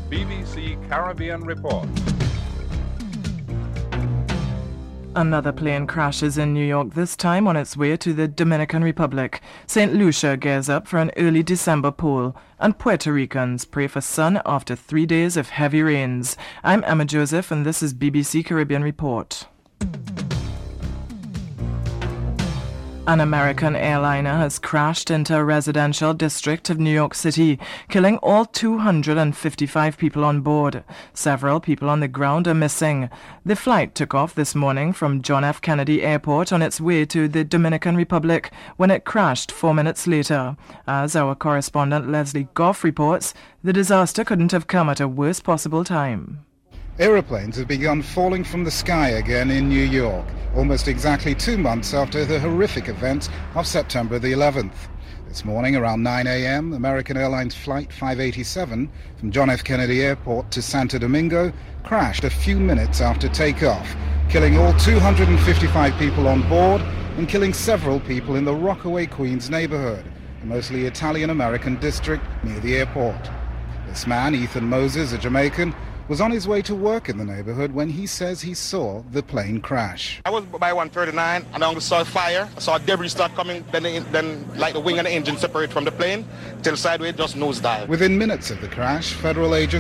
BBC Caribbean Report. Another plane crashes in New York, this time on its way to the Dominican Republic. St. Lucia gears up for an early December poll, and Puerto Ricans pray for sun after 3 days of heavy rains. I'm Emma Joseph, and this is BBC Caribbean Report. An American airliner has crashed into a residential district of New York City, killing all 255 people on board. Several people on the ground are missing. The flight took off this morning from John F. Kennedy Airport on its way to the Dominican Republic when it crashed 4 minutes later. As our correspondent Leslie Goff reports, the disaster couldn't have come at a worse possible time. Aeroplanes have begun falling from the sky again in New York, almost exactly 2 months after the horrific events of September the 11th. This morning around 9 a.m., American Airlines Flight 587 from John F. Kennedy Airport to Santo Domingo crashed a few minutes after takeoff, killing all 255 people on board and killing several people in the Rockaway, Queens neighborhood, a mostly Italian-American district near the airport. This man, Ethan Moses, a Jamaican, was on his way to work in the neighborhood when he says he saw the plane crash. I was by 139 and I saw fire. I saw debris start coming, then like the wing and the engine separate from the plane till sideways just nosedive. Within minutes of the crash, federal agents